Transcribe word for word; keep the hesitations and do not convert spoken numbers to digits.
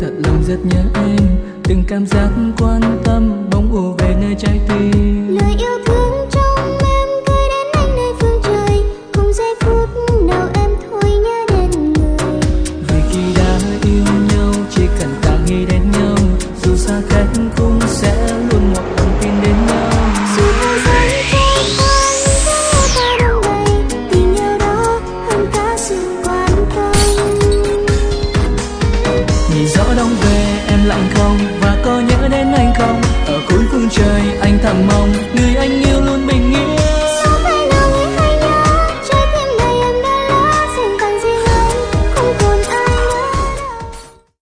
thật lòng rất nhớ em, từng cảm giác quan tâm bỗng ùa về nơi trái tim. Lời yêu thương trong em gửi đến anh nơi phương trời, không giây phút nào em thôi nhớ đến người. Vì khi đã yêu nhau chỉ cần ta nghĩ đến nhau, dù xa cách cũng sẽ luôn một lòng tin đến nhau. Dù thời gian trôi qua nhưng ta đông đầy tình yêu đó hơn cả sự quan tâm. Nhìn gió đông về em lặng không, và có nhớ đến anh không? Ở cuối phương trời anh thầm mong người anh yêu luôn bình yên.